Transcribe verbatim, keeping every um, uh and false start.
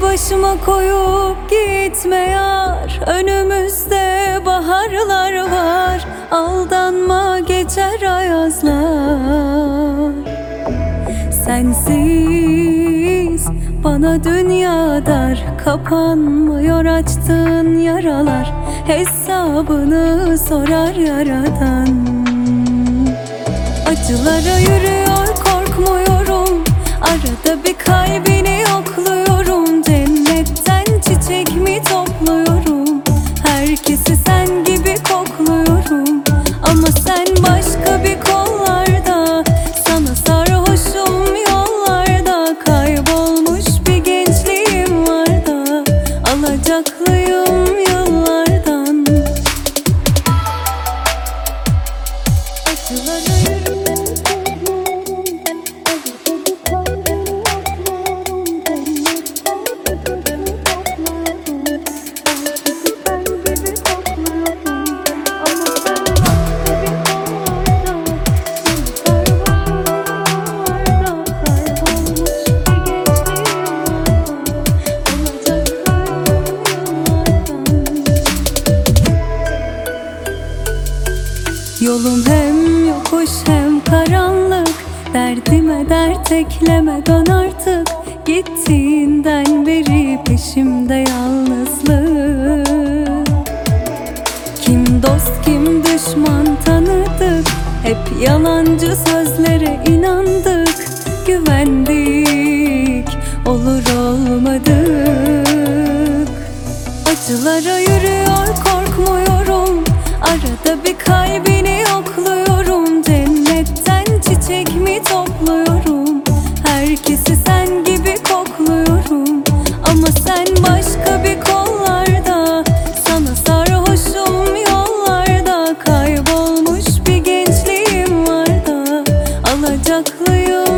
başıma koyup gitme yar. Önümüzde baharlar var, aldanma geçer ayazlar. Sensiz bana dünya dar, kapanmıyor açtığın yaralar. Hesabını sorar yaradan. Acılara yürüyor korkmuyorum, arada bir kalbini yokluyorum. Cennetten çiçek mi topluyorum, herkesi sen gibi kokluyorum. Ama sen başka bir kollarda, sana sarhoşum yollarda. Kaybolmuş bir gençliğim var da, alacaklıyım yıllardan. Acılara yolum hem yokuş hem karanlık, derdime dert ekleme dön artık. Gittiğinden beri peşimde yalnızlık. Kim dost kim düşman tanıdık, hep yalancı sözlere inandık. Güvendik, olur olmadık. Acılara yürüyor korkmuyorum, arada bir kalbini yokluyorum. Cennetten çiçek mi topluyorum, herkesi sen gibi kokluyorum. Ama sen başka bir kollarda, sana sarhoşum yollarda. Kaybolmuş bir gençliğim var da, alacaklıyım